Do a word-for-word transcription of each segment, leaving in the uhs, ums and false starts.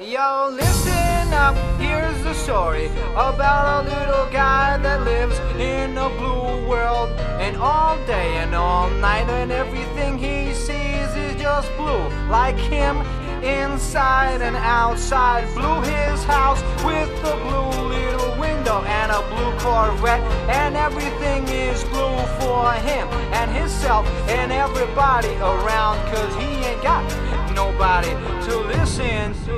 Yo, listen up, here's the story about a little guy that lives in a blue world. And all day and all night and everything he sees is just blue. Like him, inside and outside. Blue his house with a blue little window and a blue Corvette. And everything is blue for him and himself and everybody around. Cause he ain't got nobody to listen to.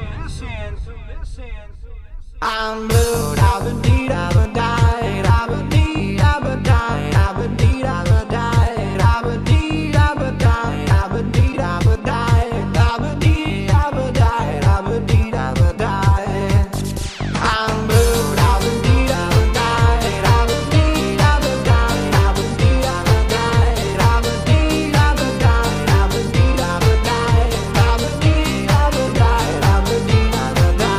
I'm blue, I've been deed, I've been died, I've been deed, I've been died, I've been deed, I've been died, I've been deed, I've been died, I've been deed, I've been died, I've been deed, I've been died, I've been deed, I've been died. I'm blue, I've been deed, I've been died, I've been deed, I've been died, I've been deed, I've been died, I've been deed, I've been died, I've been deed, I've been died, I've been deed, I've been died, I've been deed, I've been died.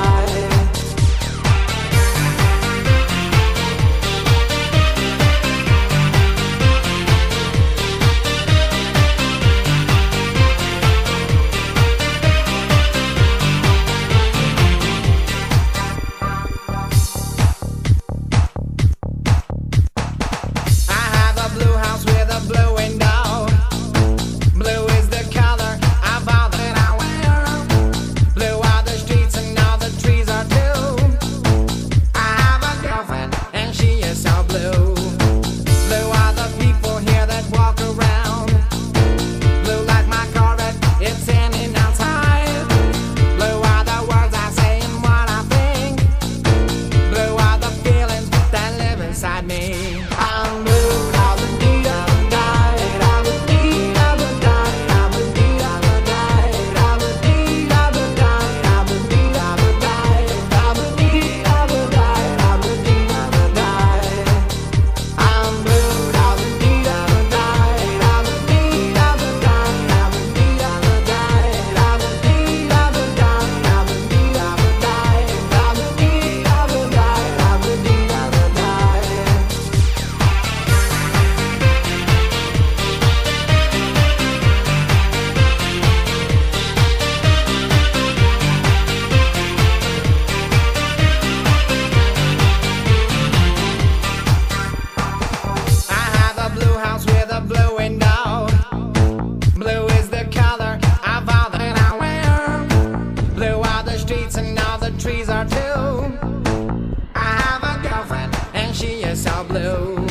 Trees are too. I have a girlfriend and she is so blue.